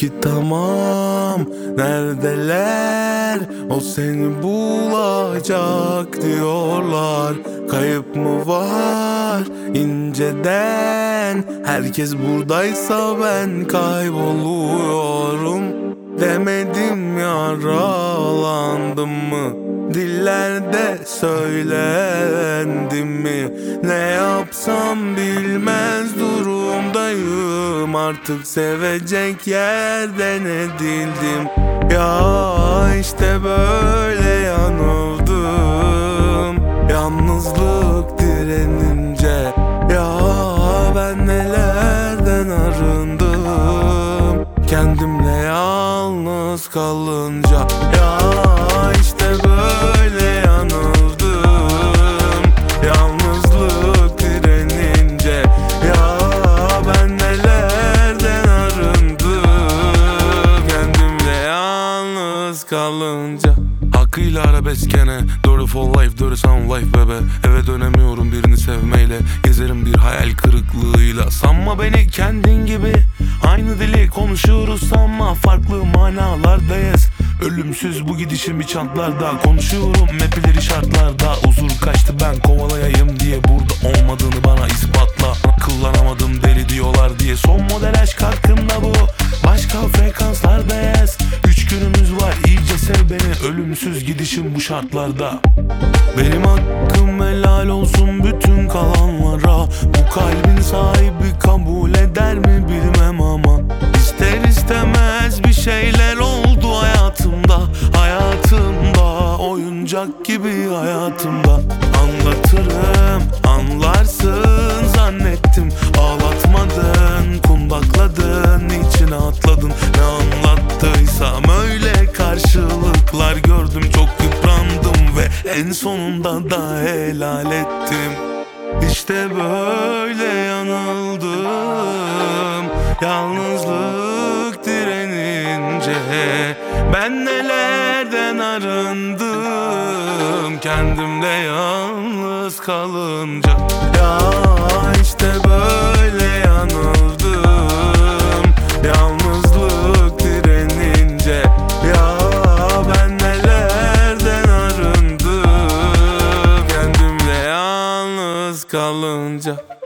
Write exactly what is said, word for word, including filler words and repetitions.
Peki tamam, neredeler? O seni bulacak diyorlar. Kayıp mı var inceden? Herkes buradaysa ben kayboluyorum. Demedim yaralandım mı? Dillerde söylendim mi? Ne yapsam bilmez durumdayım. Artık sevecek yerden edildim. Ya işte böyle yanıldım. Yalnızlık direnince, ya ben nelerden arındım. Kendimle yalnız kalınca, ya işte böyle yanıldım. Yalnızlık direnince, ya ben nelerden arındım. Kendimle yalnız kalınca. Hakkıyla arabesk gene, Dirty for life, dirty sound life bebe. Eve dönemiyorum birini sevmeyle, gezerim bir hayal kırıklığıyla. Sanma beni kendin gibi, aynı dili konuşuyoruz sanma, farklı manalardayız. Ölümsüz bu gidişim bir çantlarda, konuşuyorum mepileri şartlarda. Huzur kaçtı ben kovalayayım diye, burada olmadığını bana ispatla. Kullanamadım deli diyorlar diye, son model aşk hakkında bu. Başka frekanslardayız, üç günümüz var, iyice sev beni. Ölümsüz gidişim bu şartlarda. Benim hakkım helal olsun bütün kalanlara. Bu kalbin sahibi kabul eder mi bilmem ama İster istemez bir şeyler oldu hayatımda. Hayatımda, oyuncak gibi hayatımda. Anlatırım, anlarsın zannettim. Ağlatmadın, kundakladın, içine atladın. Ne anlattıysam öyle karşılıklar gördüm. Çok yıprandım ve en sonunda da helal ettim. İşte böyle yanıldım. Yalnızlık direnince, ben nelerden arındım. Kendimle yalnız kalınca, ya işte böyle yanıldım. Yalnızlık direnince, ya ben nelerden arındım. Kendimle yalnız kalınca.